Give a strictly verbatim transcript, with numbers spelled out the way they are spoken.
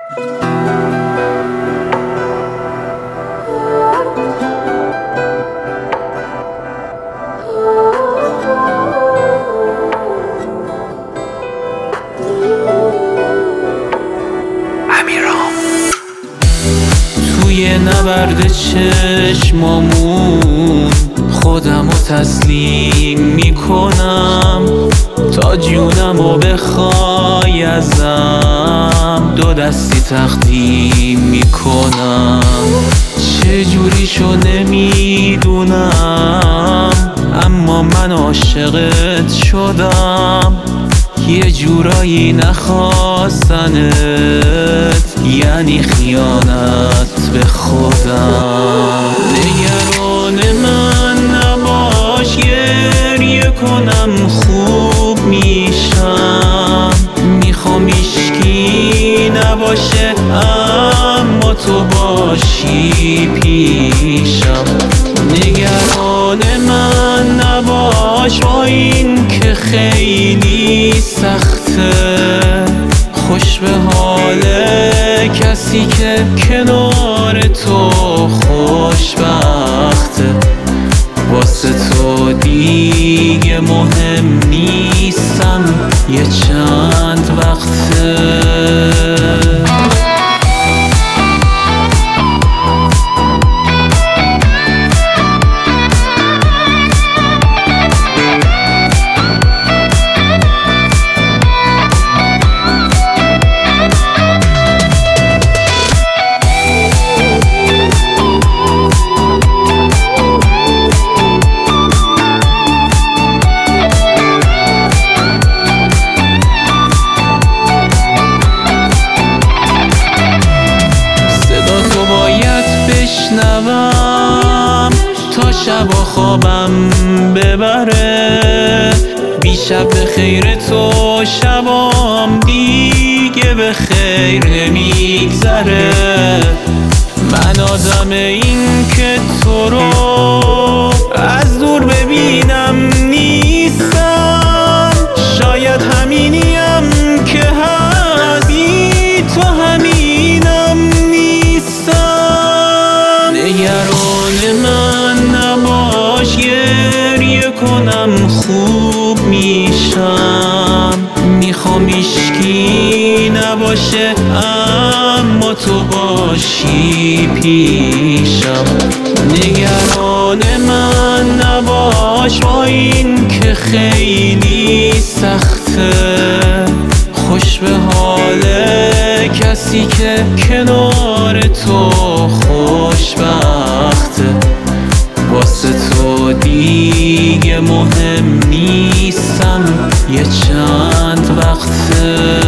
توی نبرد چشمامون خودمو تسلیم میکنم، تا جونمو بخوای ازم دو دستی تقدیم میکنم. چجوری شو نمیدونم، اما من عاشقت شدم. یه جورایی نخواستنت یعنی خیانت به خودم. نگران من نباش، گریه کنم خوب میشم. میخوام هیچکی نباشه اما تو باشی پیشم. نگران من نباش، با این که خیلی سخته. خوش به حال کسی که کنار تو خوشبخته. واسه تو دیگه مهم نیستم، یه چند وقته. بشنوم تا شب و خوابم ببره. بی شب به خیر تو شبام دیگه به خیر نمیگذره. من آدم این که تو رو از دور ببینم نیستم. شاید همینیم که هست، بی تو همینم نیستم. نگران من نباش، گریه کنم خوب میشم. میخوام هیچکی نباشه اما تو باشی پیشم. نگران من نباش، با این که خیلی سخته. خوش به حال کسی که کنار تو خوشبخته. واسه تو دیگه مهم نیستم، یه چند وقته.